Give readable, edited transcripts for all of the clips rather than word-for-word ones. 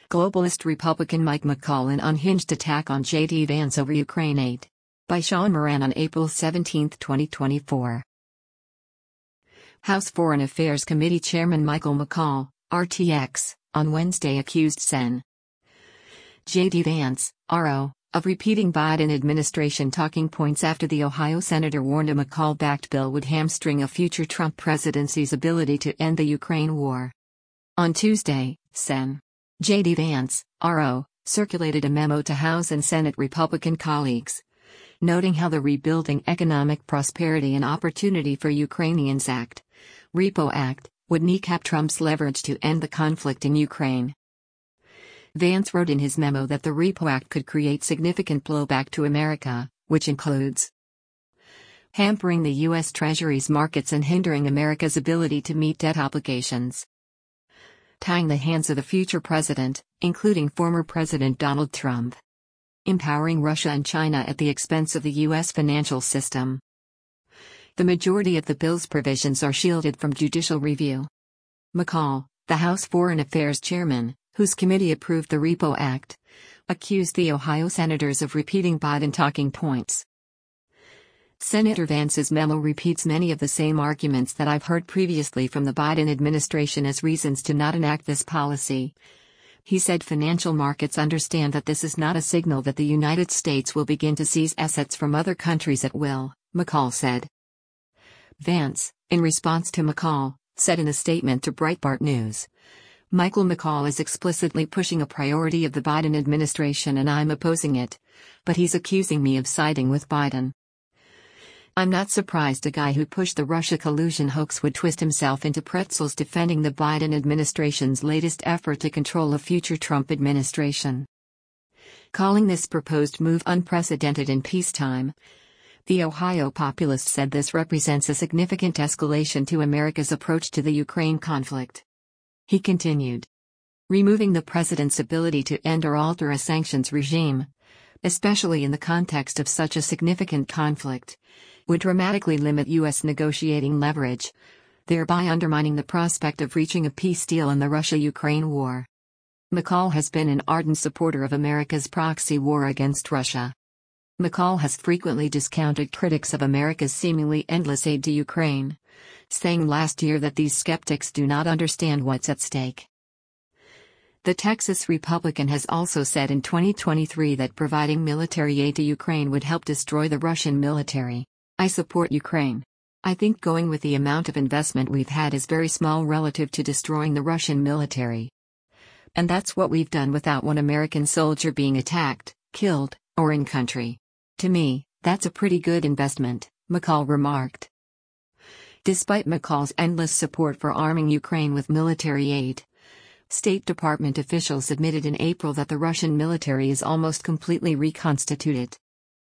Globalist Republican Mike McCaul in unhinged attack on J.D. Vance over Ukraine aid. By Sean Moran on April 17, 2024. House Foreign Affairs Committee Chairman Michael McCaul, RTX, on Wednesday accused Sen. J.D. Vance, RO, of repeating Biden administration talking points after the Ohio senator warned a McCaul-backed bill would hamstring a future Trump presidency's ability to end the Ukraine war. On Tuesday, Sen. J.D. Vance, RO, circulated a memo to House and Senate Republican colleagues, noting how the Rebuilding Economic Prosperity and Opportunity for Ukrainians Act, REPO Act, would kneecap Trump's leverage to end the conflict in Ukraine. Vance wrote in his memo that the REPO Act could create significant blowback to America, which includes hampering the U.S. Treasury's markets and hindering America's ability to meet debt obligations, tying the hands of the future president, including former President Donald Trump, empowering Russia and China at the expense of the U.S. financial system. The majority of the bill's provisions are shielded from judicial review. McCaul, the House Foreign Affairs chairman, whose committee approved the REPO Act, accused the Ohio senators of repeating Biden talking points. Senator Vance's memo repeats many of the same arguments that I've heard previously from the Biden administration as reasons to not enact this policy. He said financial markets understand that this is not a signal that the United States will begin to seize assets from other countries at will, McCaul said. Vance, in response to McCaul, said in a statement to Breitbart News, "Michael McCaul is explicitly pushing a priority of the Biden administration and I'm opposing it, but he's accusing me of siding with Biden. I'm not surprised a guy who pushed the Russia collusion hoax would twist himself into pretzels defending the Biden administration's latest effort to control a future Trump administration." Calling this proposed move unprecedented in peacetime, the Ohio populist said this represents a significant escalation to America's approach to the Ukraine conflict. He continued, "Removing the president's ability to end or alter a sanctions regime, especially in the context of such a significant conflict, would dramatically limit U.S. negotiating leverage, thereby undermining the prospect of reaching a peace deal in the Russia-Ukraine war." McCaul has been an ardent supporter of America's proxy war against Russia. McCaul has frequently discounted critics of America's seemingly endless aid to Ukraine, saying last year that these skeptics do not understand what's at stake. The Texas Republican has also said in 2023 that providing military aid to Ukraine would help destroy the Russian military. "I support Ukraine. I think going with the amount of investment we've had is very small relative to destroying the Russian military. And that's what we've done without one American soldier being attacked, killed, or in country. To me, that's a pretty good investment," McCaul remarked. Despite McCaul's endless support for arming Ukraine with military aid, State Department officials admitted in April that the Russian military is almost completely reconstituted.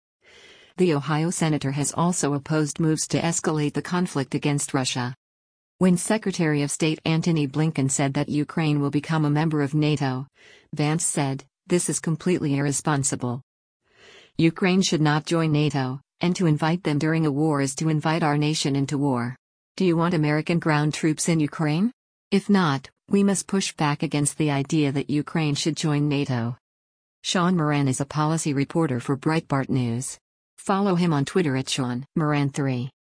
The Ohio senator has also opposed moves to escalate the conflict against Russia. When Secretary of State Antony Blinken said that Ukraine will become a member of NATO, Vance said, "This is completely irresponsible. Ukraine should not join NATO, and to invite them during a war is to invite our nation into war. Do you want American ground troops in Ukraine? If not, we must push back against the idea that Ukraine should join NATO." Sean Moran is a policy reporter for Breitbart News. Follow him on Twitter at Sean Moran3.